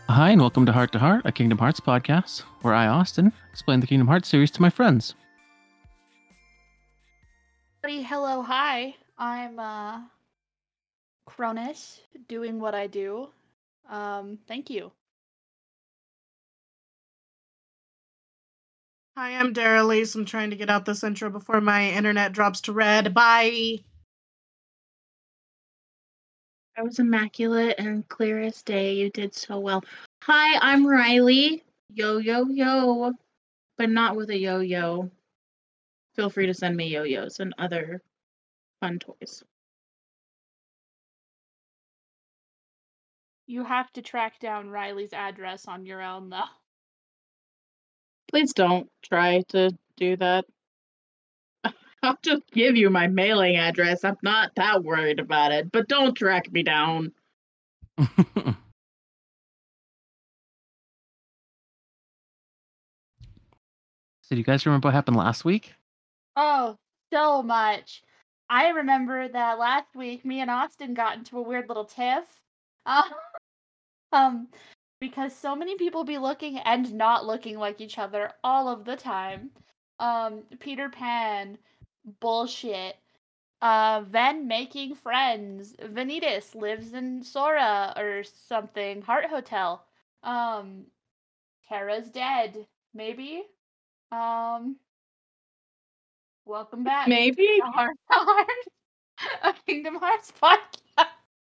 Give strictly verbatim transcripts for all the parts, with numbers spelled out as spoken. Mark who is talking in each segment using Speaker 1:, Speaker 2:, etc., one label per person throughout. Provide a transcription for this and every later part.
Speaker 1: Hi, and welcome to Heart to Heart, a Kingdom Hearts podcast, where I, Austin, explain the Kingdom Hearts series to my friends.
Speaker 2: Hello, hi. I'm uh, Cronus, doing what I do. Um, thank you.
Speaker 3: Hi, I'm Darylise. I'm trying to get out this intro before my internet drops to red. Bye.
Speaker 4: I was immaculate and clear as day. You did so well. Hi, I'm Riley. Yo, yo, yo. But not with a yo-yo. Feel free to send me yo-yos and other fun toys.
Speaker 2: You have to track down Riley's address on your own, though.
Speaker 4: Please don't try to do that. I'll just give you my mailing address. I'm not that worried about it. But don't track me down.
Speaker 1: So do you guys remember what happened last week?
Speaker 2: Oh, so much. I remember that last week, me and Austin got into a weird little tiff. Uh, um, because so many people be looking and not looking like each other all of the time. Um, Peter Pan, bullshit. Uh, Ven making friends. Vanitas lives in Sora or something. Heart Hotel. Um, Terra's dead. Maybe. Um, welcome back.
Speaker 4: Maybe.
Speaker 2: To Heart to Heart, a Kingdom Hearts podcast.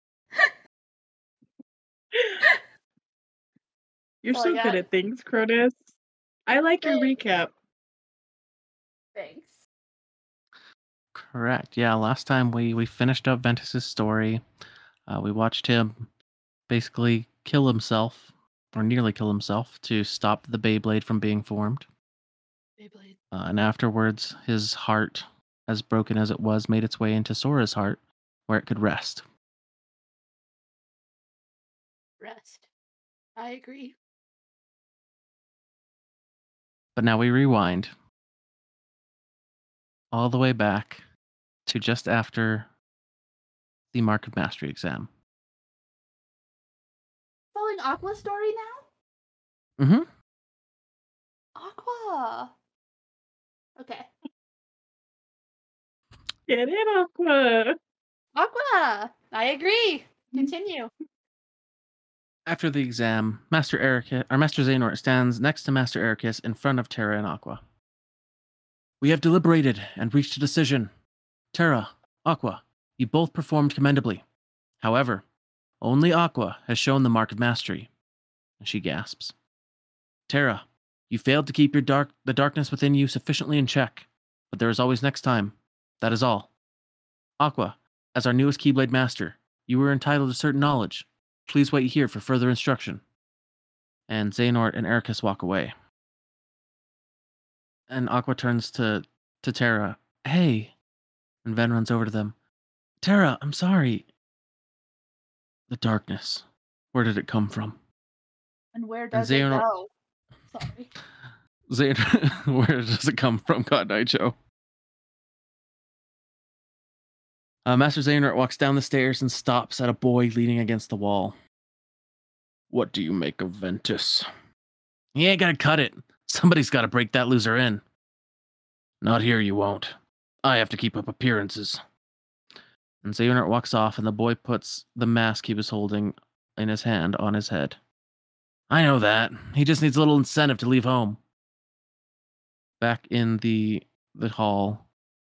Speaker 4: You're
Speaker 2: That's all
Speaker 4: so
Speaker 2: I
Speaker 4: good
Speaker 2: got.
Speaker 4: at things, Cronus. I like your
Speaker 2: Thanks.
Speaker 4: recap.
Speaker 2: Thanks.
Speaker 1: Correct. Yeah, last time we, we finished up Ventus's story. Uh, we watched him basically kill himself, or nearly kill himself, to stop the Beyblade from being formed.
Speaker 2: Beyblade.
Speaker 1: Uh, and afterwards, his heart, as broken as it was, made its way into Sora's heart, where it could rest.
Speaker 2: Rest. I agree.
Speaker 1: But now we rewind all the way back to just after the Mark of Mastery exam.
Speaker 2: Following Aqua's story now?
Speaker 1: Mm-hmm.
Speaker 2: Aqua. Okay.
Speaker 4: Get it, Aqua.
Speaker 2: Aqua. I agree. Continue.
Speaker 1: After the exam, Master Ericus, or Master Xehanort stands next to Master Ericus in front of Terra and Aqua. We have deliberated and reached a decision. Terra, Aqua, you both performed commendably. However, only Aqua has shown the Mark of Mastery. She gasps. Terra, you failed to keep your dark the darkness within you sufficiently in check, but there is always next time. That is all. Aqua, as our newest Keyblade Master, you were entitled to certain knowledge. Please wait here for further instruction. And Xehanort and Ericus walk away. And Aqua turns to, to Terra. Hey. And Ven runs over to them. Terra, I'm sorry. The darkness. Where did it come from?
Speaker 2: And where does
Speaker 1: and
Speaker 2: it
Speaker 1: Xehanort,
Speaker 2: go? Sorry.
Speaker 1: Xehanort, where does it come from, God Night Show? Uh, Master Xehanort walks down the stairs and stops at a boy leaning against the wall. What do you make of Ventus? He ain't gonna cut it. Somebody's gotta break that loser in. Not here, you won't. I have to keep up appearances. And Xehanort walks off, and the boy puts the mask he was holding in his hand on his head. I know that. He just needs a little incentive to leave home. Back in the the hall,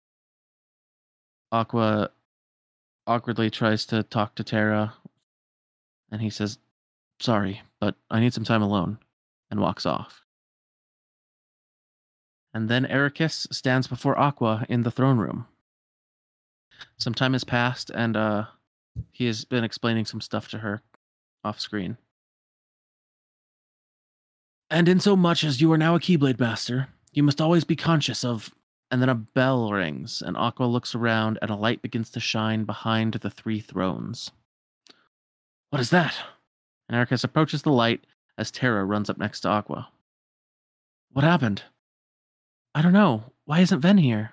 Speaker 1: Aqua awkwardly tries to talk to Terra, and he says, sorry, but I need some time alone, and walks off. And then Ericus stands before Aqua in the throne room. Some time has passed, and uh, he has been explaining some stuff to her off screen. And in so much as you are now a Keyblade Master, you must always be conscious of... And then a bell rings, and Aqua looks around, and a light begins to shine behind the three thrones. What is that? And Ericus approaches the light as Terra runs up next to Aqua. What happened? I don't know. Why isn't Ven here?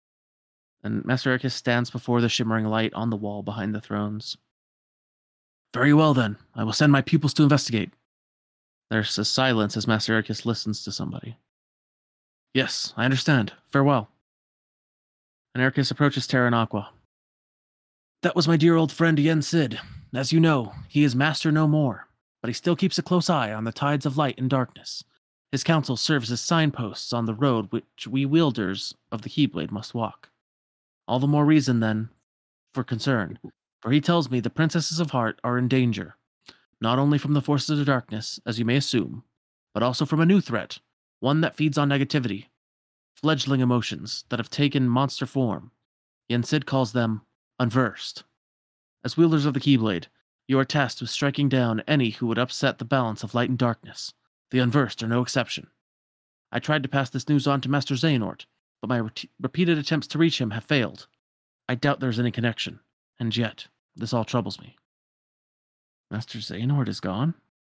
Speaker 1: And Master Ericus stands before the shimmering light on the wall behind the thrones. Very well, then. I will send my pupils to investigate. There's a silence as Master Ericus listens to somebody. Yes, I understand. Farewell. And Ericus approaches Terra and Aqua. That was my dear old friend Yen Sid. As you know, he is master no more, but he still keeps a close eye on the tides of light and darkness. His counsel serves as signposts on the road which we wielders of the Keyblade must walk. All the more reason, then, for concern, for he tells me the Princesses of Heart are in danger, not only from the forces of darkness, as you may assume, but also from a new threat, one that feeds on negativity, fledgling emotions that have taken monster form. Yen Sid calls them unversed. As wielders of the Keyblade, you are tasked with striking down any who would upset the balance of light and darkness. The unversed are no exception. I tried to pass this news on to Master Xehanort, but my re- repeated attempts to reach him have failed. I doubt there's any connection, and yet, this all troubles me. Master Xehanort is gone?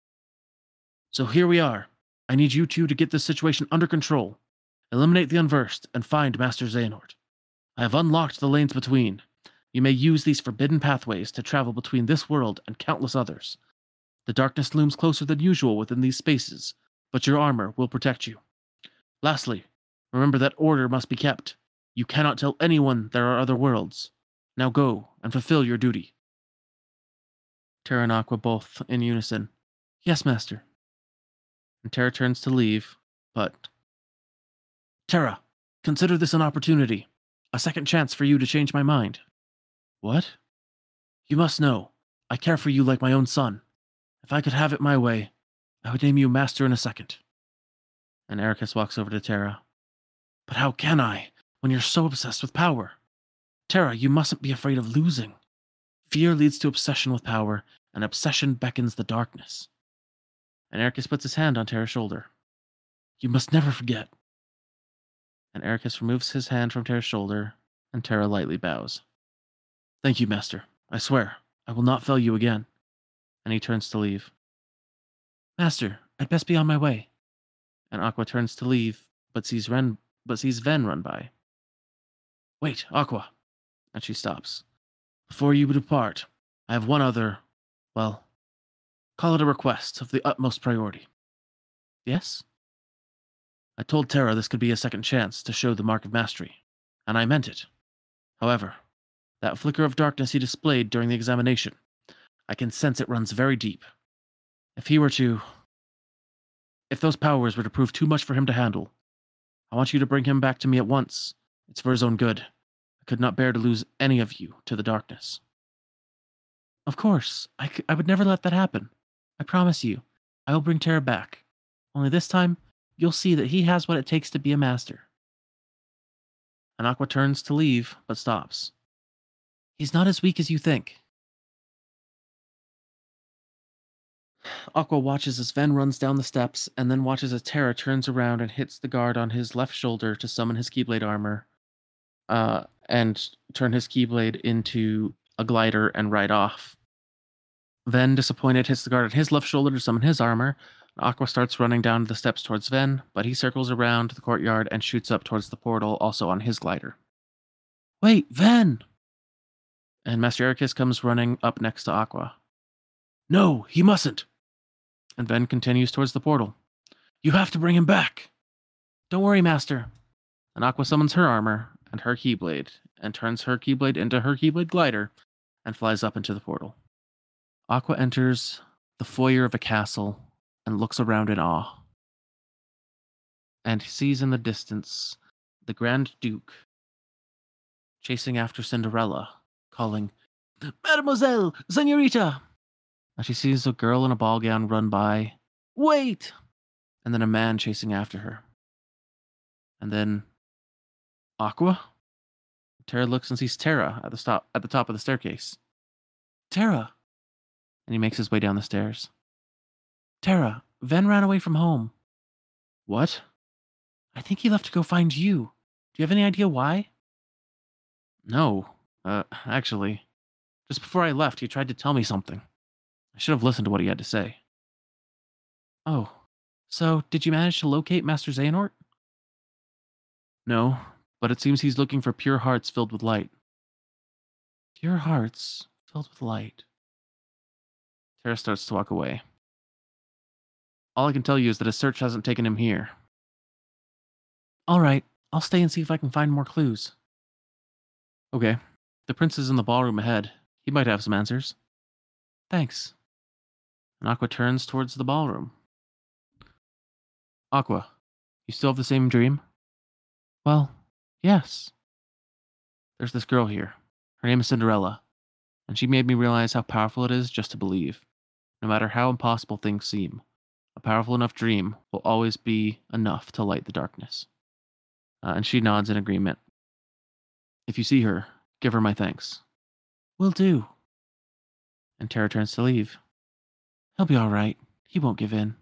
Speaker 1: So here we are. I need you two to get this situation under control. Eliminate the unversed, and find Master Xehanort. I have unlocked the lanes between. You may use these forbidden pathways to travel between this world and countless others. The darkness looms closer than usual within these spaces, but your armor will protect you. Lastly, remember that order must be kept. You cannot tell anyone there are other worlds. Now go and fulfill your duty. Terra and Aqua both in unison. Yes, Master. And Terra turns to leave, but... Terra, consider this an opportunity. A second chance for you to change my mind. What? You must know, I care for you like my own son. If I could have it my way, I would name you master in a second. And Ericus walks over to Terra. But how can I, when you're so obsessed with power? Terra, you mustn't be afraid of losing. Fear leads to obsession with power, and obsession beckons the darkness. And Ericus puts his hand on Terra's shoulder. You must never forget. And Ericus removes his hand from Terra's shoulder, and Terra lightly bows. Thank you, Master. I swear, I will not fail you again. And he turns to leave. Master, I'd best be on my way. And Aqua turns to leave, but sees Ren, but sees Ven run by. Wait, Aqua. And she stops. Before you depart, I have one other, well, call it a request of the utmost priority. Yes? I told Terra this could be a second chance to show the mark of mastery, and I meant it. However, that flicker of darkness he displayed during the examination, I can sense it runs very deep. If he were to... If those powers were to prove too much for him to handle, I want you to bring him back to me at once. It's for his own good. I could not bear to lose any of you to the darkness. Of course, I, c- I would never let that happen. I promise you, I will bring Terra back. Only this time, you'll see that he has what it takes to be a master. And Aqua turns to leave, but stops. He's not as weak as you think. Aqua watches as Ven runs down the steps, and then watches as Terra turns around and hits the guard on his left shoulder to summon his Keyblade armor, uh, and turn his Keyblade into a glider and ride off. Ven, disappointed, hits the guard on his left shoulder to summon his armor. Aqua starts running down the steps towards Ven, but he circles around the courtyard and shoots up towards the portal, also on his glider. Wait, Ven! And Master Ericus comes running up next to Aqua. No, he mustn't! And Ven continues towards the portal. You have to bring him back! Don't worry, Master. And Aqua summons her armor and her Keyblade, and turns her Keyblade into her Keyblade glider, and flies up into the portal. Aqua enters the foyer of a castle, and looks around in awe. And sees in the distance the Grand Duke chasing after Cinderella, calling, Mademoiselle, Senorita! And she sees a girl in a ball gown run by. Wait! And then a man chasing after her. And then Aqua? Terra looks and sees Terra at the stop at the top of the staircase. Terra! And he makes his way down the stairs. Terra, Ven ran away from home. What? I think he left to go find you. Do you have any idea why? No. Uh, actually, just before I left, he tried to tell me something. I should have listened to what he had to say. Oh, so did you manage to locate Master Xehanort? No, but it seems he's looking for pure hearts filled with light. Pure hearts filled with light. Terra starts to walk away. All I can tell you is that his search hasn't taken him here. All right, I'll stay and see if I can find more clues. Okay. The prince is in the ballroom ahead. He might have some answers. Thanks. And Aqua turns towards the ballroom. Aqua, you still have the same dream? Well, yes. There's this girl here. Her name is Cinderella, and she made me realize how powerful it is just to believe. No matter how impossible things seem, a powerful enough dream will always be enough to light the darkness. Uh, and she nods in agreement. If you see her, give her my thanks. Will do. And Terra turns to leave. He'll be all right. He won't give in.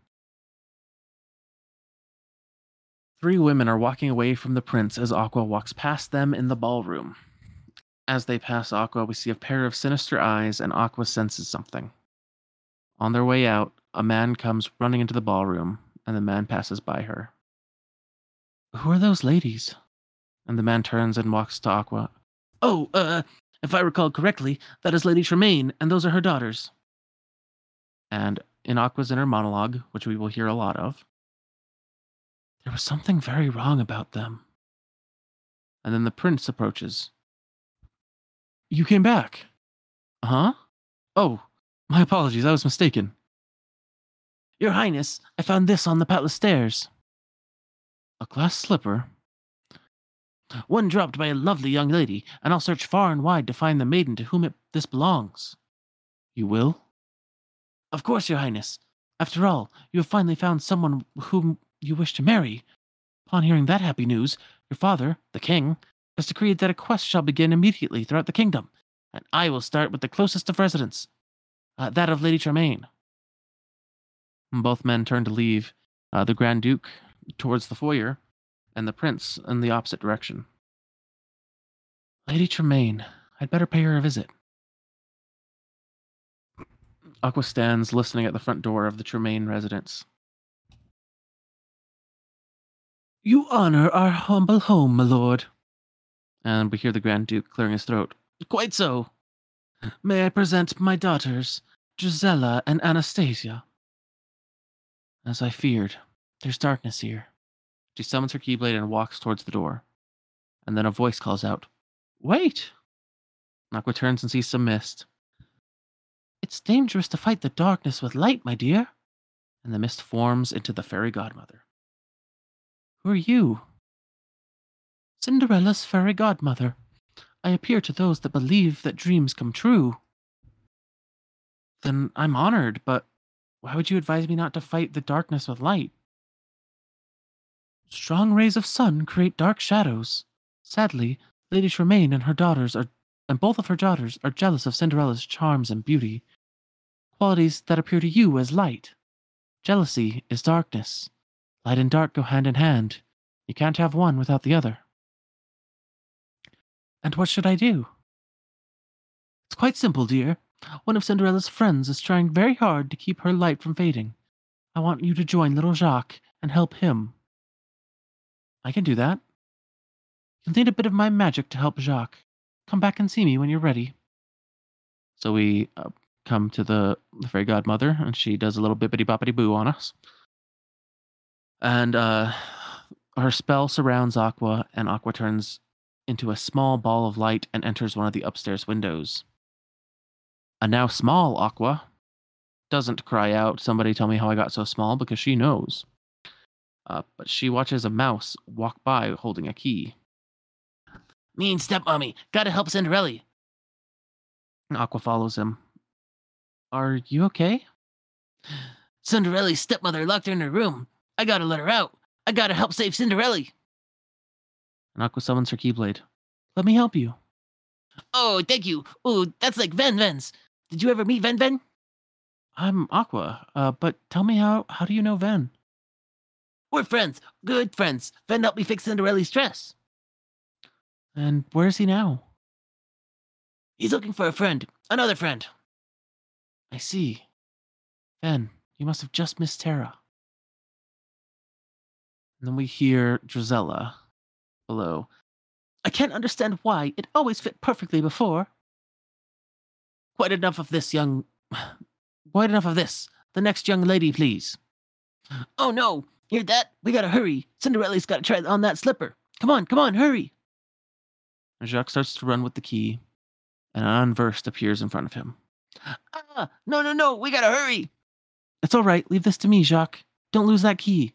Speaker 1: Three women are walking away from the prince as Aqua walks past them in the ballroom. As they pass Aqua, we see a pair of sinister eyes, and Aqua senses something. On their way out, a man comes running into the ballroom, and the man passes by her. Who are those ladies? And the man turns and walks to Aqua. Oh, uh, if I recall correctly, that is Lady Tremaine, and those are her daughters. And in Aqua's inner monologue, which we will hear a lot of, there was something very wrong about them. And then the prince approaches. You came back. Huh? Oh, my apologies, I was mistaken. Your Highness, I found this on the palace stairs. A glass slipper? One dropped by a lovely young lady, and I'll search far and wide to find the maiden to whom it, this belongs. You will? Of course, Your Highness. After all, you have finally found someone whom you wish to marry. Upon hearing that happy news, your father, the king, has decreed that a quest shall begin immediately throughout the kingdom, and I will start with the closest of residents, uh, that of Lady Tremaine. Both men turn to leave, uh, the Grand Duke towards the foyer, and the prince in the opposite direction. Lady Tremaine, I'd better pay her a visit. Aqua stands listening at the front door of the Tremaine residence. You honor our humble home, my lord. And we hear the Grand Duke clearing his throat. Quite so. May I present my daughters, Gisela and Anastasia? As I feared, there's darkness here. She summons her Keyblade and walks towards the door. And then a voice calls out, Wait! Aqua turns and sees some mist. It's dangerous to fight the darkness with light, my dear. And the mist forms into the fairy godmother. Who are you? Cinderella's fairy godmother. I appear to those that believe that dreams come true. Then I'm honored, but why would you advise me not to fight the darkness with light? Strong rays of sun create dark shadows. Sadly, Lady Tremaine and her daughters are, and both of her daughters are jealous of Cinderella's charms and beauty, qualities that appear to you as light. Jealousy is darkness. Light and dark go hand in hand. You can't have one without the other. And what should I do? It's quite simple, dear. One of Cinderella's friends is trying very hard to keep her light from fading. I want you to join little Jacques and help him. I can do that. You'll need a bit of my magic to help Jacques. Come back and see me when you're ready. So we uh, come to the, the fairy godmother, and she does a little bippity boppity boo on us. And uh, her spell surrounds Aqua, and Aqua turns into a small ball of light and enters one of the upstairs windows. A now small Aqua doesn't cry out, somebody tell me how I got so small, because she knows. Uh, but she watches a mouse walk by holding a key. Mean stepmommy, gotta help Cinderella. Aqua follows him. Are you okay? Cinderella's stepmother locked her in her room. I gotta let her out. I gotta help save Cinderella. And Aqua summons her Keyblade. Let me help you. Oh, thank you. Oh, that's like Ven Ven's. Did you ever meet Ven Ven? I'm Aqua, uh, but tell me how, how do you know Ven? We're friends. Good friends. Ven helped me fix Cinderella's dress. And where is he now? He's looking for a friend. Another friend. I see. Ven, you must have just missed Terra. And then we hear Drizella below. I can't understand why. It always fit perfectly before. Quite enough of this, young... Quite enough of this. The next young lady, please. Oh no! Hear that? We gotta hurry. Cinderella's gotta try on that slipper. Come on, come on, hurry! Jacques starts to run with the key, and an unversed appears in front of him. Ah! No, no, no! We gotta hurry! It's all right. Leave this to me, Jacques. Don't lose that key.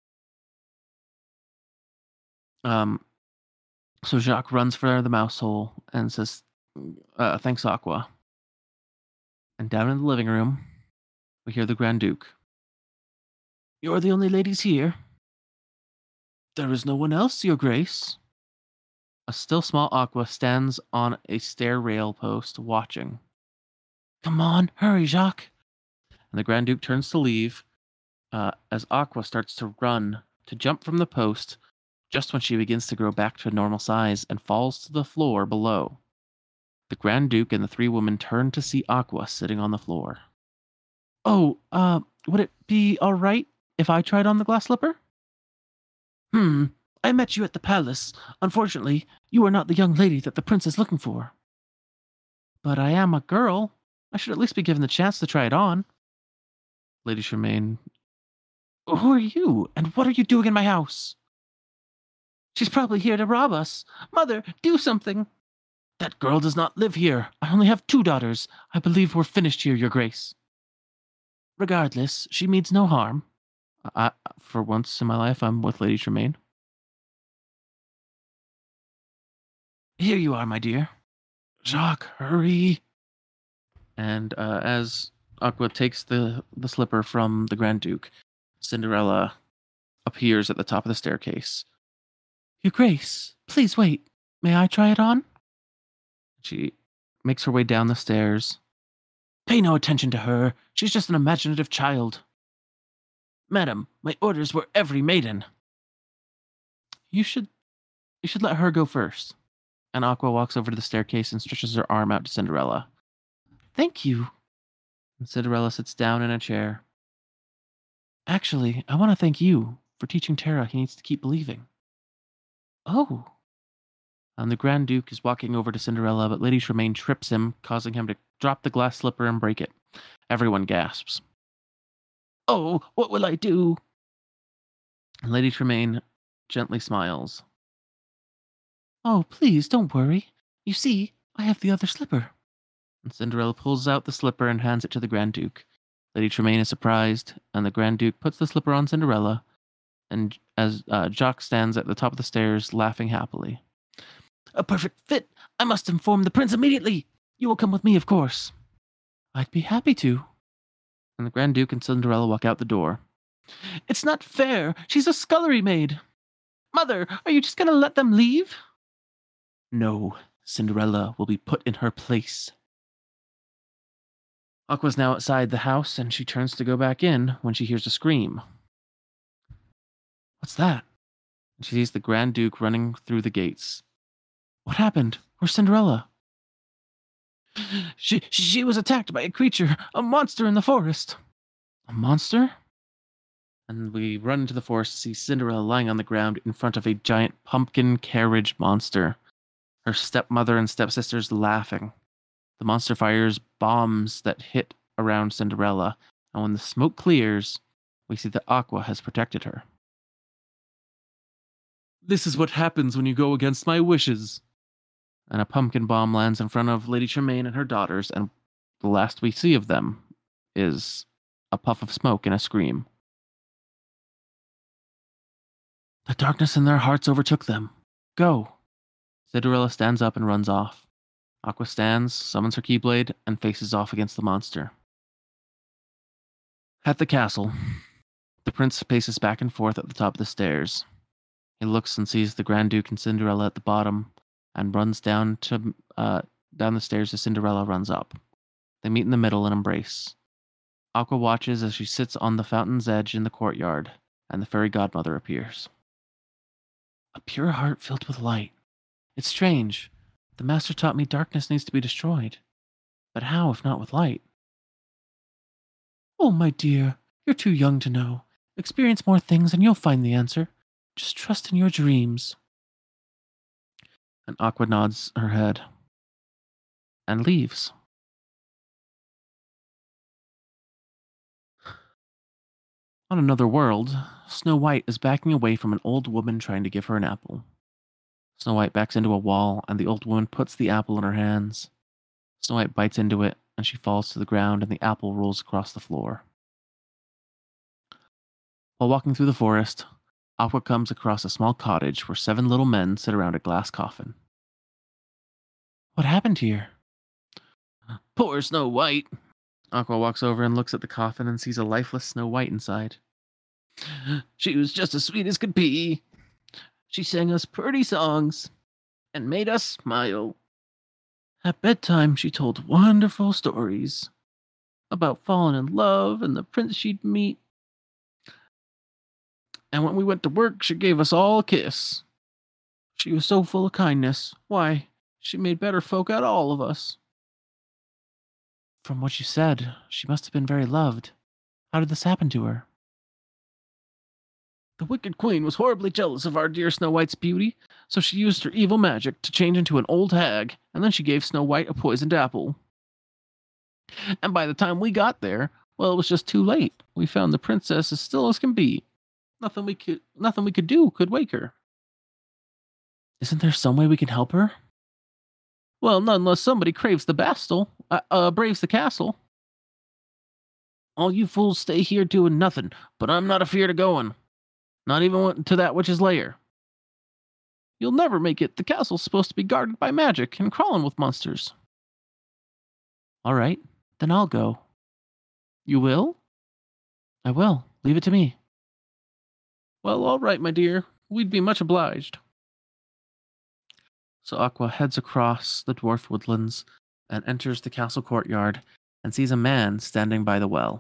Speaker 1: Um. So Jacques runs for the mouse hole and says, uh, "Thanks, Aqua." And down in the living room, we hear the Grand Duke. You're the only ladies here? There is no one else, Your Grace. A still small Aqua stands on a stair rail post, watching. Come on, hurry, Jacques. And the Grand Duke turns to leave, uh, as Aqua starts to run, to jump from the post, just when she begins to grow back to a normal size and falls to the floor below. The Grand Duke and the three women turn to see Aqua sitting on the floor. Oh, uh, would it be all right if I tried on the glass slipper? Hmm, I met you at the palace. Unfortunately, you are not the young lady that the prince is looking for. But I am a girl. I should at least be given the chance to try it on. Lady Tremaine. Who are you, and what are you doing in my house? She's probably here to rob us. Mother, do something. That girl does not live here. I only have two daughters. I believe we're finished here, Your Grace. Regardless, she means no harm. I, for once in my life, I'm with Lady Tremaine. Here you are, my dear. Jacques, hurry. And uh, as Aqua takes the, the slipper from the Grand Duke, Cinderella appears at the top of the staircase. Your Grace, please wait. May I try it on? She makes her way down the stairs. Pay no attention to her. She's just an imaginative child. Madam, my orders were every maiden. You should you should let her go first. And Aqua walks over to the staircase and stretches her arm out to Cinderella. Thank you. And Cinderella sits down in a chair. Actually, I want to thank you for teaching Tara he needs to keep believing. Oh. And the Grand Duke is walking over to Cinderella, but Lady Tremaine trips him, causing him to drop the glass slipper and break it. Everyone gasps. Oh, what will I do? And Lady Tremaine gently smiles. Oh, please, don't worry. You see, I have the other slipper. And Cinderella pulls out the slipper and hands it to the Grand Duke. Lady Tremaine is surprised, and the Grand Duke puts the slipper on Cinderella, and as uh, Jacques stands at the top of the stairs, laughing happily. A perfect fit! I must inform the prince immediately! You will come with me, of course. I'd be happy to. And the Grand Duke and Cinderella walk out the door. It's not fair! She's a scullery maid! Mother, are you just going to let them leave? No, Cinderella will be put in her place. Aqua's now outside the house, and she turns to go back in when she hears a scream. What's that? And she sees the Grand Duke running through the gates. What happened? Where's Cinderella? She, she was attacked by a creature, a monster in the forest. A monster? And we run into the forest to see Cinderella lying on the ground in front of a giant pumpkin carriage monster. Her stepmother and stepsisters laughing. The monster fires bombs that hit around Cinderella, and when the smoke clears, we see that Aqua has protected her. This is what happens when you go against my wishes. And a pumpkin bomb lands in front of Lady Tremaine and her daughters, and the last we see of them is a puff of smoke and a scream. The darkness in their hearts overtook them. Go. Cinderella stands up and runs off. Aqua stands, summons her Keyblade, and faces off against the monster. At the castle, the prince paces back and forth at the top of the stairs. He looks and sees the Grand Duke and Cinderella at the bottom, and runs down to uh, down the stairs as Cinderella runs up. They meet in the middle and embrace. Aqua watches as she sits on the fountain's edge in the courtyard, and the fairy godmother appears. A pure heart filled with light. It's strange. The master taught me darkness needs to be destroyed. But how if not with light? Oh, my dear, you're too young to know. Experience more things and you'll find the answer. Just trust in your dreams. And Aqua nods her head and leaves. On another world, Snow White is backing away from an old woman trying to give her an apple. Snow White backs into a wall, and the old woman puts the apple in her hands. Snow White bites into it, and she falls to the ground, and the apple rolls across the floor. While walking through the forest, Aqua comes across a small cottage where seven little men sit around a glass coffin. What happened here? Poor Snow White. Aqua walks over and looks at the coffin and sees a lifeless Snow White inside. She was just as sweet as could be. She sang us pretty songs and made us smile. At bedtime, she told wonderful stories about falling in love and the prince she'd meet. And when we went to work, she gave us all a kiss. She was so full of kindness. Why, she made better folk out of all of us. From what you said, she must have been very loved. How did this happen to her? The wicked queen was horribly jealous of our dear Snow White's beauty, so she used her evil magic to change into an old hag, and then she gave Snow White a poisoned apple. And by the time we got there, well, it was just too late. We found the princess as still as can be. Nothing we could, nothing we could do could wake her. Isn't there some way we can help her? Well, not unless somebody craves the bastle, uh, uh, braves the castle. All you fools stay here doing nothing, but I'm not afeard of going. Not even to that witch's lair. You'll never make it. The castle's supposed to be guarded by magic and crawling with monsters. All right, then I'll go. You will? I will. Leave it to me. Well, all right, my dear. We'd be much obliged. So Aqua heads across the dwarf woodlands and enters the castle courtyard and sees a man standing by the well.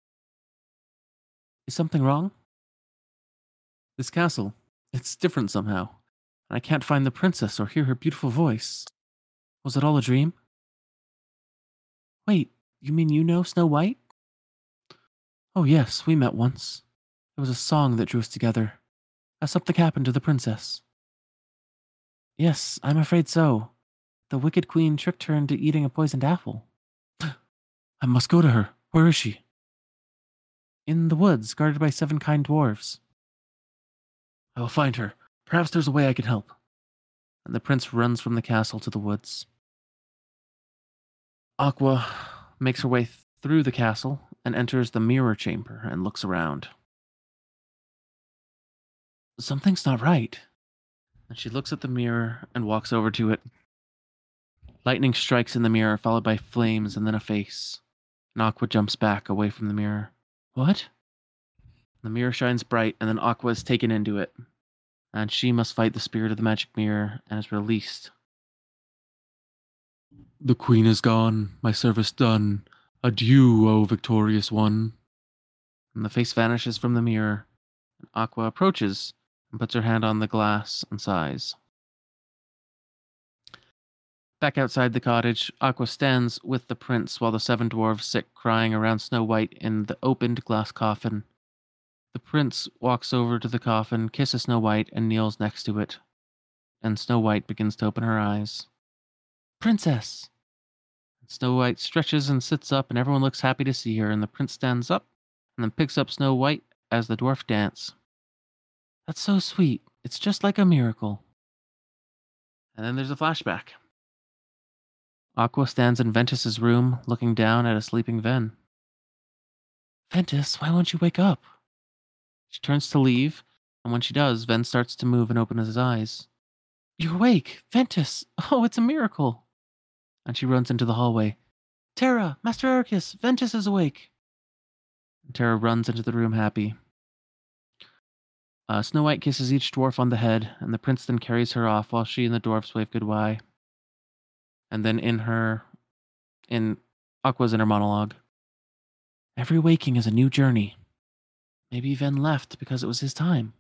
Speaker 1: Is something wrong? This castle, it's different somehow, and I can't find the princess or hear her beautiful voice. Was it all a dream? Wait, you mean you know Snow White? Oh yes, we met once. It was a song that drew us together. Has something happened to the princess? Yes, I'm afraid so. The wicked queen tricked her into eating a poisoned apple. I must go to her. Where is she? In the woods, guarded by seven kind dwarves. I will find her. Perhaps there's a way I can help. And the prince runs from the castle to the woods. Aqua makes her way through the castle and enters the mirror chamber and looks around. Something's not right. And she looks at the mirror and walks over to it. Lightning strikes in the mirror, followed by flames and then a face. And Aqua jumps back away from the mirror. What? The mirror shines bright, and then Aqua is taken into it. And she must fight the spirit of the magic mirror and is released. The queen is gone, my service done. Adieu, O victorious one. And the face vanishes from the mirror. And Aqua approaches and puts her hand on the glass and sighs. Back outside the cottage, Aqua stands with the prince while the seven dwarves sit crying around Snow White in the opened glass coffin. The prince walks over to the coffin, kisses Snow White, and kneels next to it. And Snow White begins to open her eyes. Princess! Snow White stretches and sits up, and everyone looks happy to see her, and the prince stands up and then picks up Snow White as the dwarf dance. That's so sweet. It's just like a miracle. And then there's a flashback. Aqua stands in Ventus's room, looking down at a sleeping Ven. Ventus, why won't you wake up? She turns to leave, and when she does, Ven starts to move and open his eyes. You're awake! Ventus! Oh, it's a miracle! And she runs into the hallway. Terra! Master Ericus! Ventus is awake! And Terra runs into the room happy. Uh, Snow White kisses each dwarf on the head, and the prince then carries her off while she and the dwarfs wave goodbye. And then in her, in Aqua's inner monologue, every waking is a new journey. Maybe Ven left because it was his time.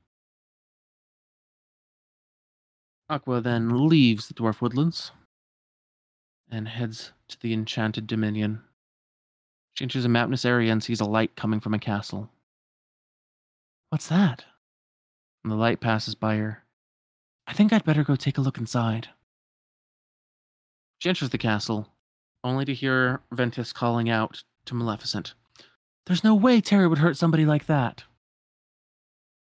Speaker 1: Aqua then leaves the dwarf woodlands and heads to the enchanted dominion. She enters a mountainous area and sees a light coming from a castle. What's that? And the light passes by her. I think I'd better go take a look inside. She enters the castle, only to hear Ventus calling out to Maleficent. There's no way Terra would hurt somebody like that.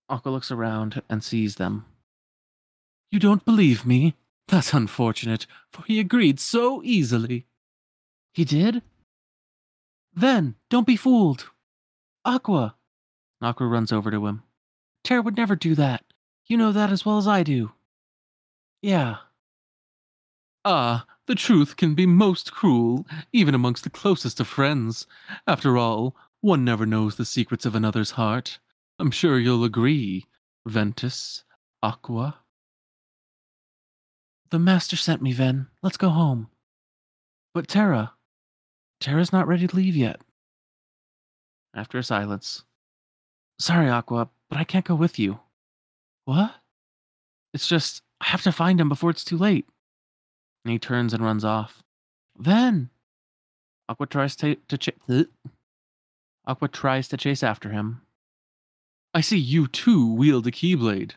Speaker 1: Aqua looks around and sees them. You don't believe me? That's unfortunate, for he agreed so easily. He did? Then, don't be fooled. Aqua! Aqua runs over to him. Terra would never do that. You know that as well as I do. Yeah. Ah, the truth can be most cruel, even amongst the closest of friends. After all, one never knows the secrets of another's heart. I'm sure you'll agree, Ventus, Aqua. The master sent me, Ven. Let's go home. But Terra. Terra's not ready to leave yet. After a silence. Sorry, Aqua, but I can't go with you. What? It's just, I have to find him before it's too late. And he turns and runs off. Ven! Aqua tries to, to ch- Aqua tries to chase after him. I see you too wield a Keyblade.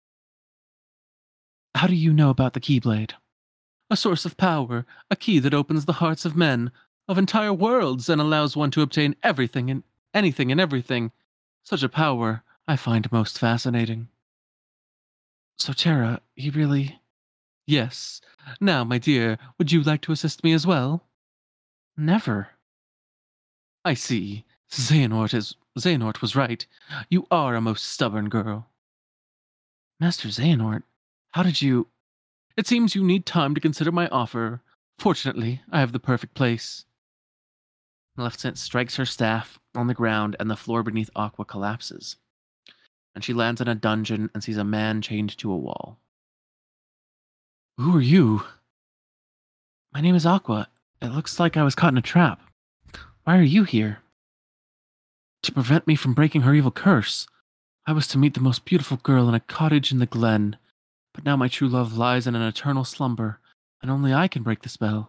Speaker 1: How do you know about the Keyblade? A source of power, a key that opens the hearts of men, of entire worlds, and allows one to obtain everything and anything and everything. Such a power I find most fascinating. So Terra, he really... Yes. Now, my dear, would you like to assist me as well? Never. I see. Xehanort is... Xehanort was right. You are a most stubborn girl. Master Xehanort, how did you... It seems you need time to consider my offer. Fortunately, I have the perfect place. Maleficent strikes her staff on the ground and the floor beneath Aqua collapses. And she lands in a dungeon and sees a man chained to a wall. Who are you? My name is Aqua. It looks like I was caught in a trap. Why are you here? To prevent me from breaking her evil curse. I was to meet the most beautiful girl in a cottage in the glen, but now my true love lies in an eternal slumber, and only I can break the spell.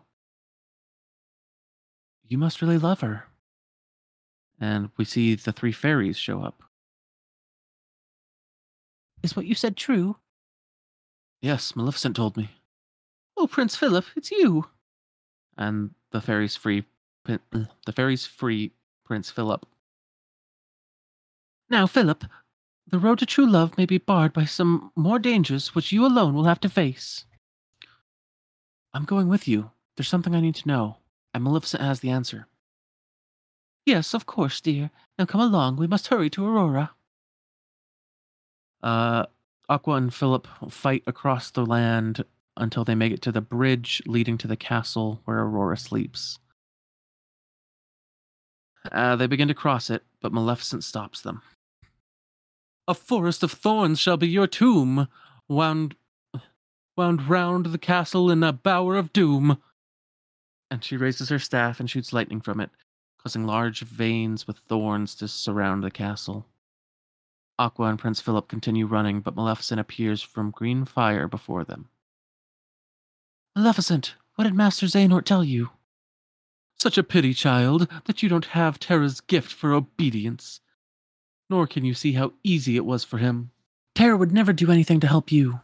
Speaker 1: You must really love her. And we see the three fairies show up. Is what you said true? Yes, Maleficent told me. Oh, Prince Philip, it's you. And the fairies free, the fairies free Prince Philip. Now, Philip, the road to true love may be barred by some more dangers which you alone will have to face. I'm going with you. There's something I need to know, and Maleficent has the answer. Yes, of course, dear. Now come along. We must hurry to Aurora. Uh, Aqua and Philip fight across the land until they make it to the bridge leading to the castle where Aurora sleeps. Uh, they begin to cross it, but Maleficent stops them. A forest of thorns shall be your tomb, wound, wound round the castle in a bower of doom. And she raises her staff and shoots lightning from it, causing large veins with thorns to surround the castle. Aqua and Prince Philip continue running, but Maleficent appears from green fire before them. Maleficent, what did Master Xehanort tell you? Such a pity, child, that you don't have Terra's gift for obedience. Nor can you see how easy it was for him. Terra would never do anything to help you.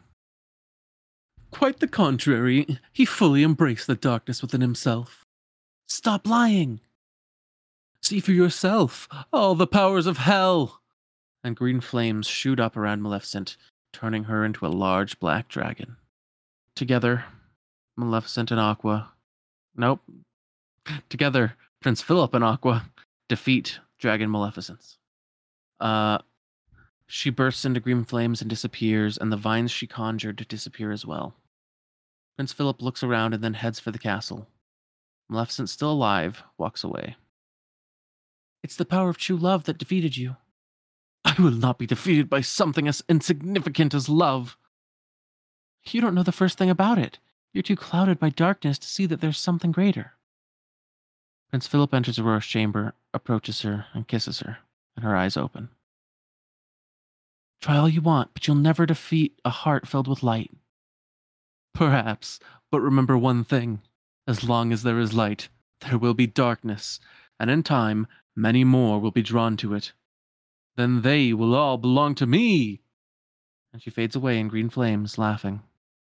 Speaker 1: Quite the contrary. He fully embraced the darkness within himself. Stop lying. See for yourself all the powers of hell. And green flames shoot up around Maleficent, turning her into a large black dragon. Together, Maleficent and Aqua... Nope. Together, Prince Philip and Aqua defeat Dragon Maleficent. Uh, she bursts into green flames and disappears, and the vines she conjured disappear as well. Prince Philip looks around and then heads for the castle. Maleficent, still alive, walks away. It's the power of true love that defeated you. I will not be defeated by something as insignificant as love. You don't know the first thing about it. You're too clouded by darkness to see that there's something greater. Prince Philip enters Aurora's chamber, approaches her, and kisses her, and her eyes open. Try all you want, but you'll never defeat a heart filled with light. Perhaps, but remember one thing. As long as there is light, there will be darkness, and in time, many more will be drawn to it. Then they will all belong to me! And she fades away in green flames, laughing.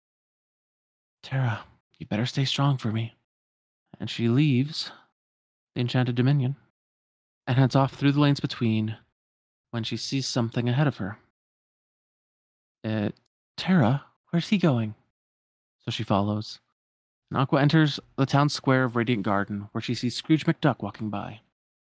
Speaker 1: Terra, you better stay strong for me. And she leaves the Enchanted Dominion and heads off through the lanes between when she sees something ahead of her. Uh, Terra, where's he going? So she follows. And Aqua enters the town square of Radiant Garden, where she sees Scrooge McDuck walking by.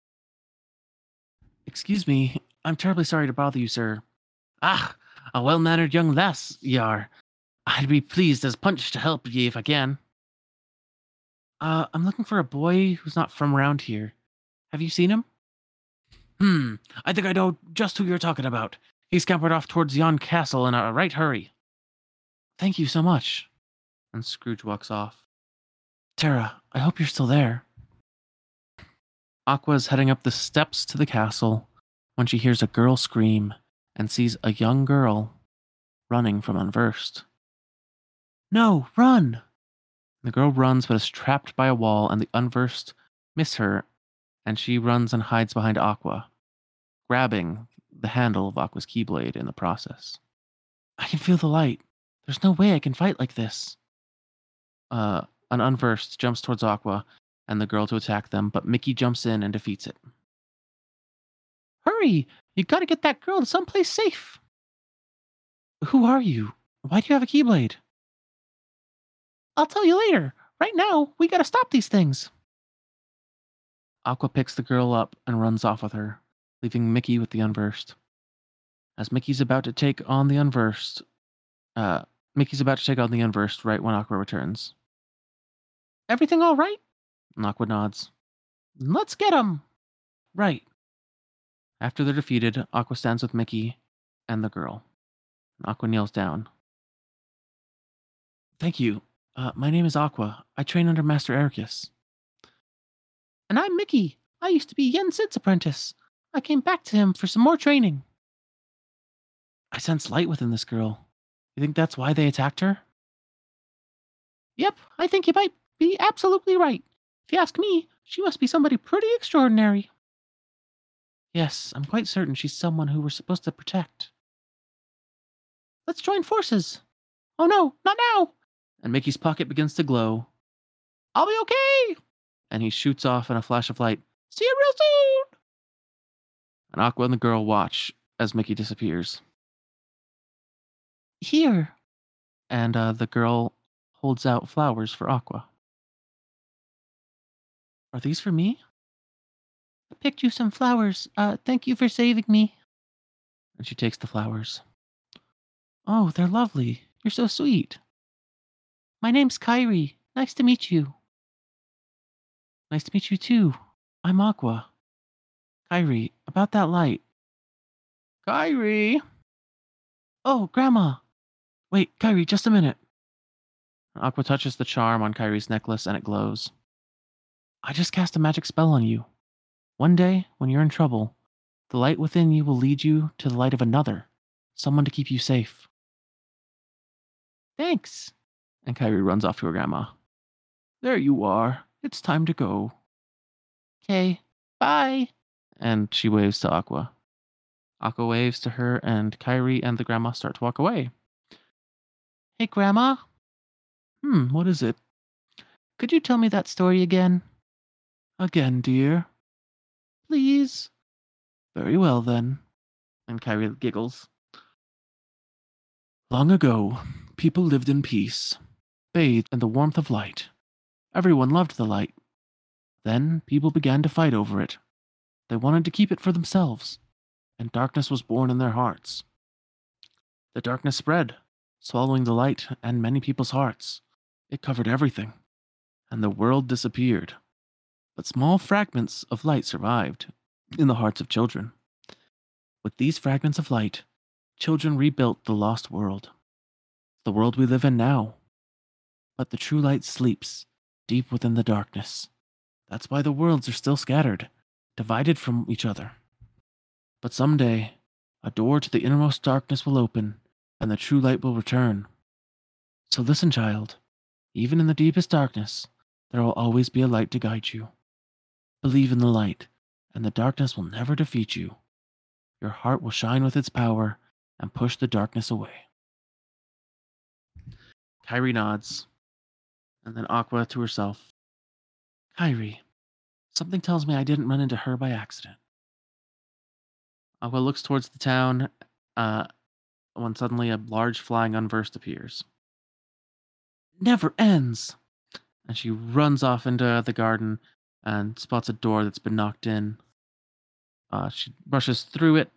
Speaker 1: Excuse me, I'm terribly sorry to bother you, sir. Ah, a well-mannered young lass, ye are. I'd be pleased as punch to help ye if I can. Uh, I'm looking for a boy who's not from around here. Have you seen him? Hmm, I think I know just who you're talking about. He scampered off towards yon castle in a right hurry. Thank you so much. And Scrooge walks off. Terra, I hope you're still there. Aqua's heading up the steps to the castle when she hears a girl scream and sees a young girl running from Unversed. No, run! The girl runs but is trapped by a wall, and the Unversed miss her, and she runs and hides behind Aqua, grabbing the handle of Aqua's Keyblade in the process. I can feel the light. There's no way I can fight like this. Uh, an Unversed jumps towards Aqua and the girl to attack them, but Mickey jumps in and defeats it. Hurry! You gotta get that girl to someplace safe. Who are you? Why do you have a Keyblade? I'll tell you later. Right now, we gotta stop these things. Aqua picks the girl up and runs off with her, leaving Mickey with the Unversed. As Mickey's about to take on the Unversed, uh, Mickey's about to take on the Unversed right when Aqua returns. Everything all right? And Aqua nods. Let's get him. Right. After they're defeated, Aqua stands with Mickey and the girl. And Aqua kneels down. Thank you. Uh, my name is Aqua. I train under Master Ericus. And I'm Mickey. I used to be Yen Sid's apprentice. I came back to him for some more training. I sense light within this girl. You think that's why they attacked her? Yep, I think you might be absolutely right. If you ask me, she must be somebody pretty extraordinary. Yes, I'm quite certain she's someone who we're supposed to protect. Let's join forces. Oh no, not now! And Mickey's pocket begins to glow. I'll be okay! And he shoots off in a flash of light. See you real soon! And Aqua and the girl watch as Mickey disappears. Here. And uh, the girl holds out flowers for Aqua. Are these for me? I picked you some flowers. Uh, thank you for saving me. And she takes the flowers. Oh, they're lovely. You're so sweet. My name's Kyrie. Nice to meet you. Nice to meet you too. I'm Aqua. Kyrie, about that light. Kyrie! Oh, Grandma! Wait, Kyrie, just a minute. Aqua touches the charm on Kyrie's necklace and it glows. I just cast a magic spell on you. One day, when you're in trouble, the light within you will lead you to the light of another, someone to keep you safe. Thanks. And Kyrie runs off to her grandma. There you are. It's time to go. Okay, bye. And she waves to Aqua. Aqua waves to her, and Kyrie and the grandma start to walk away. Hey, Grandma. Hmm, what is it? Could you tell me that story again? Again, dear. Please. Very well, then. And Kyrie giggles. Long ago, people lived in peace, bathed in the warmth of light. Everyone loved the light. Then people began to fight over it. They wanted to keep it for themselves, and darkness was born in their hearts. The darkness spread, swallowing the light and many people's hearts. It covered everything, and the world disappeared. But small fragments of light survived in the hearts of children. With these fragments of light, children rebuilt the lost world, the world we live in now. But the true light sleeps deep within the darkness. That's why the worlds are still scattered, divided from each other. But someday, a door to the innermost darkness will open, and the true light will return. So listen, child. Even in the deepest darkness, there will always be a light to guide you. Believe in the light, and the darkness will never defeat you. Your heart will shine with its power and push the darkness away. Kyrie nods, and then Aqua to herself. Kyrie, something tells me I didn't run into her by accident. Aqua looks towards the town, uh, when suddenly a large flying unversed appears. Never ends! And she runs off into the garden and spots a door that's been knocked in. Uh, she rushes through it,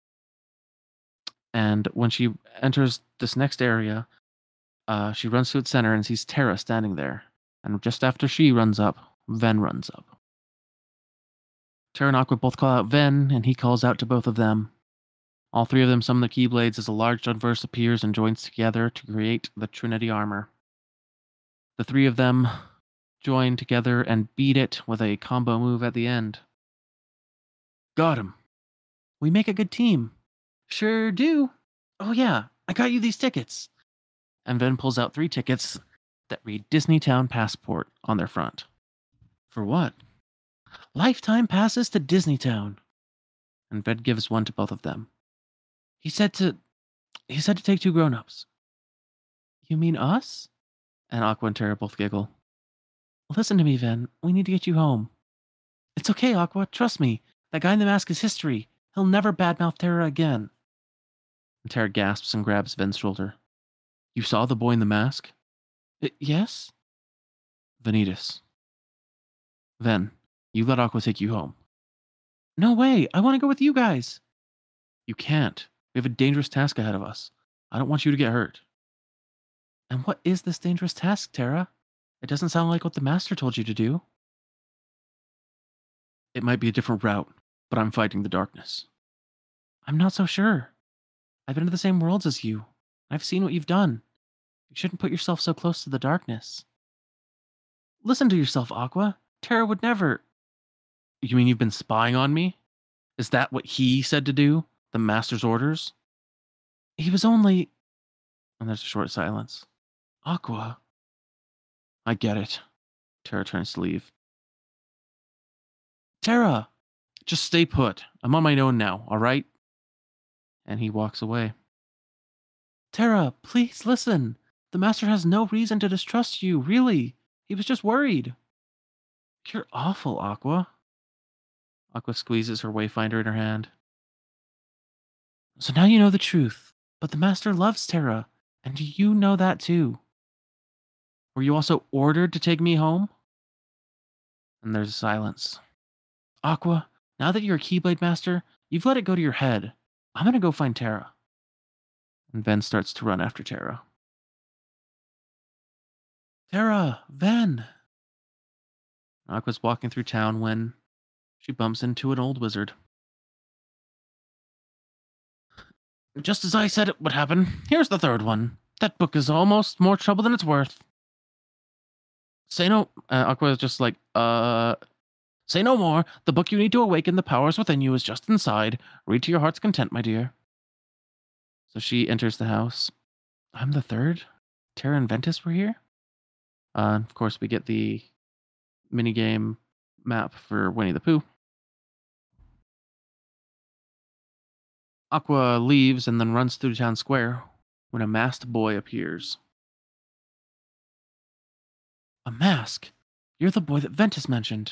Speaker 1: and when she enters this next area, uh, she runs to its center and sees Terra standing there. And just after she runs up, Ven runs up. Terra and Aqua both call out Ven, and he calls out to both of them. All three of them summon the Keyblades as a large Unverse appears and joins together to create the Trinity armor. The three of them join together and beat it with a combo move at the end. Got him. We make a good team. Sure do. Oh yeah, I got you these tickets. And Ven pulls out three tickets that read Disneytown Passport on their front. For what? Lifetime passes to Disneytown. And Ven gives one to both of them. He said to he said to take two grown-ups. You mean us? And Aqua and Terra both giggle. Listen to me, Ven. We need to get you home. It's okay, Aqua. Trust me. That guy in the mask is history. He'll never badmouth Terra again. And Terra gasps and grabs Ven's shoulder. You saw the boy in the mask? I- yes? Vanitas. Ven, you let Aqua take you home. No way. I want to go with you guys. You can't. We have a dangerous task ahead of us. I don't want you to get hurt. And what is this dangerous task, Terra? It doesn't sound like what the Master told you to do. It might be a different route, but I'm fighting the darkness. I'm not so sure. I've been to the same worlds as you. I've seen what you've done. You shouldn't put yourself so close to the darkness. Listen to yourself, Aqua. Terra would never... You mean you've been spying on me? Is that what he said to do? The Master's orders? He was only... And there's a short silence. Aqua. I get it. Terra turns to leave. Terra! Just stay put. I'm on my own now, all right? And he walks away. Terra, please listen. The Master has no reason to distrust you, really. He was just worried. You're awful, Aqua. Aqua squeezes her Wayfinder in her hand. So now you know the truth. But the Master loves Terra, and you know that too. Were you also ordered to take me home? And there's silence. Aqua, now that you're a Keyblade Master, you've let it go to your head. I'm gonna go find Terra. And Ven starts to run after Terra. Terra, Ven! Aqua's walking through town when she bumps into an old wizard. Just as I said it would happen, here's the third one. That book is almost more trouble than it's worth. Say no... Uh, Aqua is just like, uh... Say no more. The book you need to awaken the powers within you is just inside. Read to your heart's content, my dear. So she enters the house. I'm the third? Terra and Ventus were here? Uh, of course, we get the minigame map for Winnie the Pooh. Aqua leaves and then runs through town square when a masked boy appears. A mask? You're the boy that Ventus mentioned.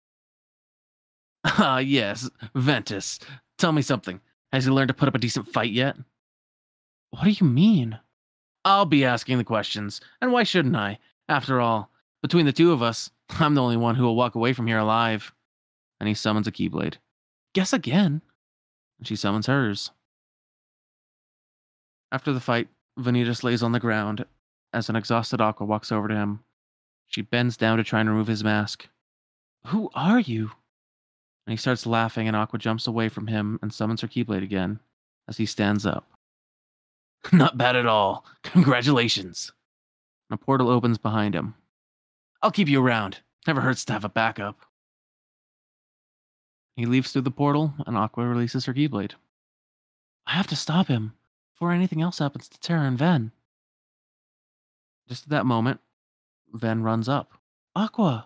Speaker 1: Ah, yes, Ventus. Tell me something. Has he learned to put up a decent fight yet? What do you mean? I'll be asking the questions, and why shouldn't I? After all, between the two of us, I'm the only one who will walk away from here alive. And he summons a Keyblade. Guess again. And she summons hers. After the fight, Vanitas lays on the ground as an exhausted Aqua walks over to him. She bends down to try and remove his mask. Who are you? And he starts laughing, and Aqua jumps away from him and summons her Keyblade again as he stands up. Not bad at all. Congratulations. And a portal opens behind him. I'll keep you around. Never hurts to have a backup. He leaves through the portal, and Aqua releases her Keyblade. I have to stop him before anything else happens to Terra and Ven. Just at that moment, Ven runs up. Aqua!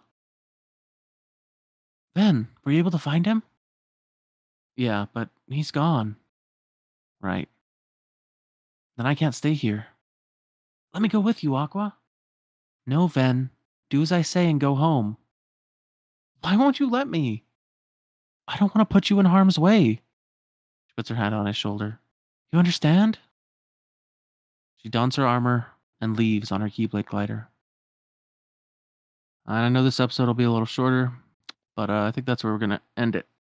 Speaker 1: Ven, were you able to find him? Yeah, but he's gone. Right. Then I can't stay here. Let me go with you, Aqua. No, Ven. Do as I say and go home. Why won't you let me? I don't want to put you in harm's way. She puts her hand on his shoulder. You understand? She dons her armor and leaves on her Keyblade glider. And I know this episode will be a little shorter, but uh, I think that's where we're going to end it.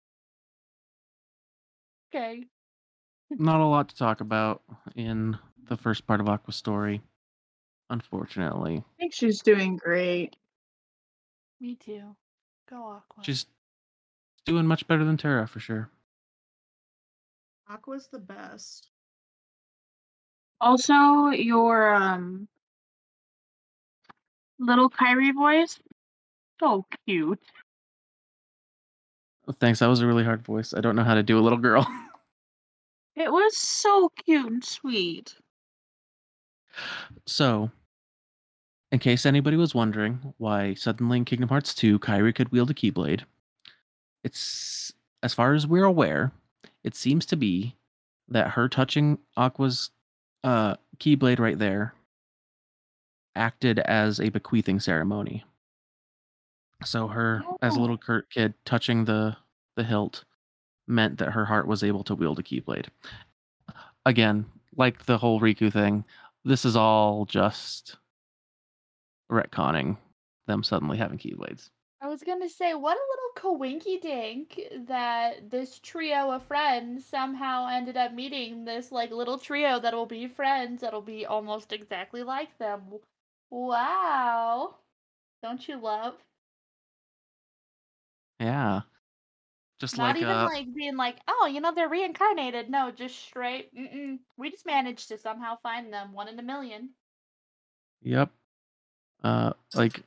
Speaker 2: Okay.
Speaker 1: Not a lot to talk about in the first part of Aqua's story, unfortunately.
Speaker 4: I think she's doing great.
Speaker 2: Me too. Go Aqua.
Speaker 1: She's doing much better than Terra, for sure.
Speaker 3: Aqua's the best.
Speaker 4: Also, your um little Kyrie voice, so cute.
Speaker 1: Oh, thanks, that was a really hard voice. I don't know how to do a little girl.
Speaker 4: It was so cute and sweet.
Speaker 1: So, in case anybody was wondering why suddenly in Kingdom Hearts two, Kairi could wield a Keyblade, it's, as far as we're aware, it seems to be that her touching Aqua's uh, Keyblade right there acted as a bequeathing ceremony. So her, as a
Speaker 4: Oh.
Speaker 1: little cur- kid, touching the, the hilt meant that her heart was able to wield a Keyblade. Again, like the whole Riku thing, this is all just retconning them suddenly having Keyblades.
Speaker 2: I was gonna say, what a little coinky dink that this trio of friends somehow ended up meeting this like little trio that'll be friends that'll be almost exactly like them. Wow. Don't you love?
Speaker 1: Yeah. Just
Speaker 2: Not
Speaker 1: like
Speaker 2: even
Speaker 1: uh
Speaker 2: like being like, oh, you know, they're reincarnated. No, just straight. Mm-mm. We just managed to somehow find them. One in a million.
Speaker 1: yep. Uh like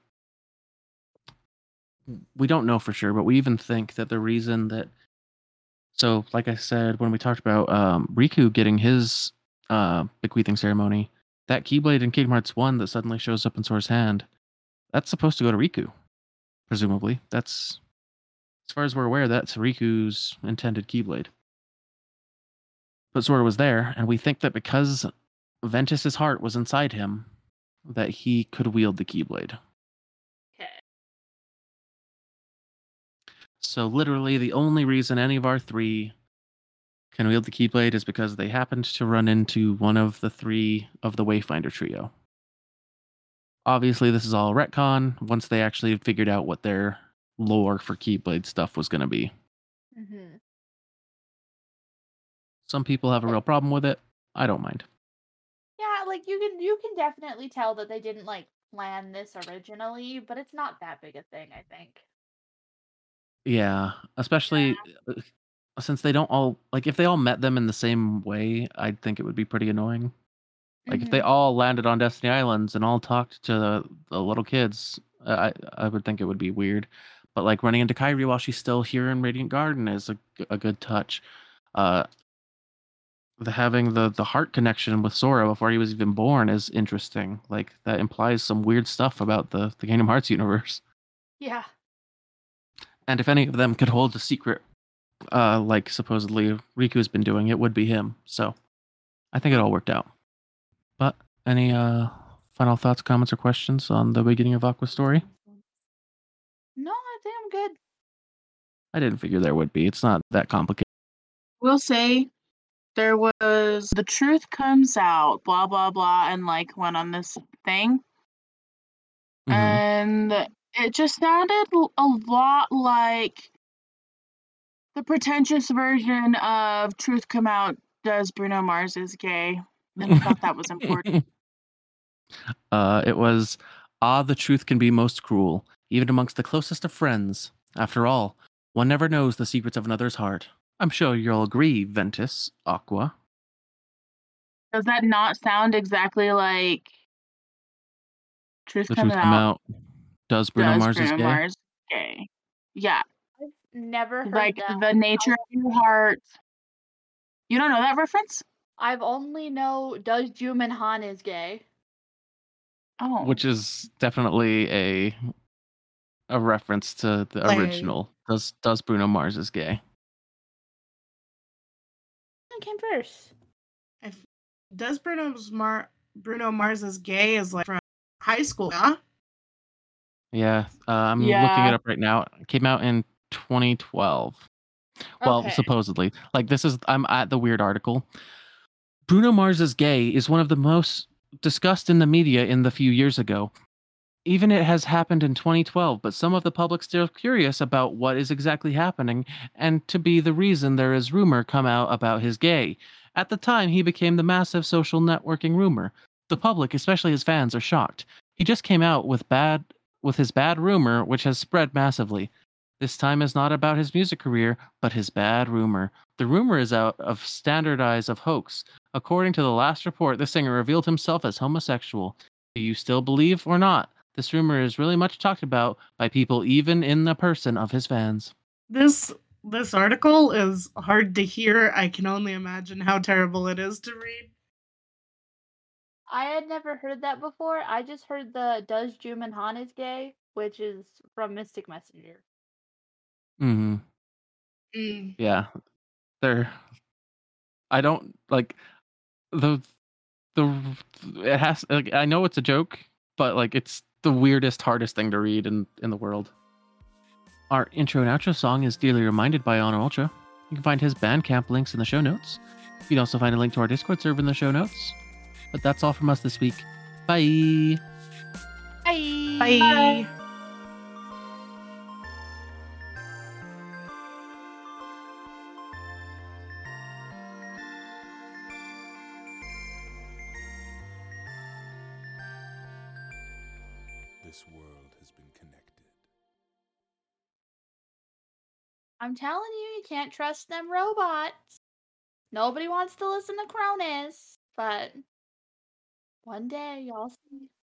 Speaker 1: we don't know for sure, but we even think that the reason that so like I said when we talked about um Riku getting his uh bequeathing ceremony, that Keyblade in Kingdom Hearts one that suddenly shows up in Sora's hand, that's supposed to go to Riku, presumably. That's, as far as we're aware, that's Riku's intended Keyblade. But Sora was there, and we think that because Ventus's heart was inside him, that he could wield the Keyblade.
Speaker 2: Okay.
Speaker 1: So literally, the only reason any of our three can wield the Keyblade is because they happened to run into one of the three of the Wayfinder trio. Obviously, this is all retcon once they actually figured out what their lore for Keyblade stuff was going to be.
Speaker 2: Mm-hmm.
Speaker 1: Some people have a real problem with it. I don't mind.
Speaker 2: Yeah, like you can you can definitely tell that they didn't like plan this originally, but it's not that big a thing, I think.
Speaker 1: Yeah, especially uh, since they don't all, like, if they all met them in the same way, I'd think it would be pretty annoying. Like if they
Speaker 2: Mhm.
Speaker 1: all landed on Destiny Islands and all talked to the, the little kids, uh, I I would think it would be weird. But like running into Kyrie while she's still here in Radiant Garden is a, g- a good touch. Uh, the having the the heart connection with Sora before he was even born is interesting. Like that implies some weird stuff about the the Kingdom Hearts universe.
Speaker 2: Yeah.
Speaker 1: And if any of them could hold a secret, uh, like supposedly Riku's been doing, it would be him. So I think it all worked out. But any uh final thoughts, comments, or questions on the beginning of Aqua's story?
Speaker 2: No, I think I'm good.
Speaker 1: I didn't figure there would be. It's not that complicated.
Speaker 4: We'll say there was the truth comes out, blah blah blah, and like went on this thing,
Speaker 1: Mhm.
Speaker 4: and it just sounded l- a lot like the pretentious version of "Truth Come Out." Does Bruno Mars is gay? And I thought that was important.
Speaker 1: uh, it was, ah, the truth can be most cruel, even amongst the closest of friends. After all, one never knows the secrets of another's heart. I'm sure you'll agree, Ventus, Aqua.
Speaker 4: Does that not sound exactly like "Truth
Speaker 1: The
Speaker 4: Come
Speaker 1: truth come
Speaker 4: Out"?
Speaker 1: out. Does Bruno
Speaker 4: Does
Speaker 1: Mars is
Speaker 4: Bruno
Speaker 1: gay?
Speaker 4: Mars gay? Yeah,
Speaker 2: I've never heard
Speaker 4: like
Speaker 2: that.
Speaker 4: the nature of your heart. You don't know that reference?
Speaker 2: I've only know does Juman Han is gay.
Speaker 4: Oh,
Speaker 1: Which is definitely a a reference to the
Speaker 3: Like-
Speaker 1: original. Does does Bruno Mars is gay?
Speaker 2: What came first?
Speaker 3: If, does Bruno's Mar Bruno Mars is gay is like from high school, huh?
Speaker 1: Yeah, uh, I'm looking
Speaker 4: Yeah.
Speaker 1: it up right now. It came out in twenty twelve. Well,
Speaker 2: Okay.
Speaker 1: supposedly. Like this is I'm at the weird article. Bruno Mars is gay is one of the most discussed in the media in the few years ago. Even it has happened in twenty twelve, but some of the public still curious about what is exactly happening and to be the reason there is rumor come out about his gay. At the time, he became the massive social networking rumor. The public, especially his fans, are shocked. He just came out with bad with his bad rumor, which has spread massively. This time is not about his music career, but his bad rumor. The rumor is out of standardized of hoax. According to the last report, the singer revealed himself as homosexual. Do you still believe or not? This rumor is really much talked about by people even in the person of his fans.
Speaker 3: This this article is hard to hear. I can only imagine how terrible it is to read.
Speaker 2: I had never heard that before. I just heard the Does Juman Han is gay, which is from Mystic Messenger.
Speaker 1: Hmm.
Speaker 3: Mm.
Speaker 1: Yeah. They're I don't like the the it has like I know it's a joke, but like it's the weirdest, hardest thing to read in, in the world. Our intro and outro song is Dearly Reminded by Honor Ultra. You can find his Bandcamp links in the show notes. You can also find a link to our Discord server in the show notes. But that's all from us this week. Bye!
Speaker 2: Bye.
Speaker 3: Bye.
Speaker 5: This world has been connected.
Speaker 2: I'm telling you, you can't trust them robots. Nobody wants to listen to Cronus, but one day y'all see.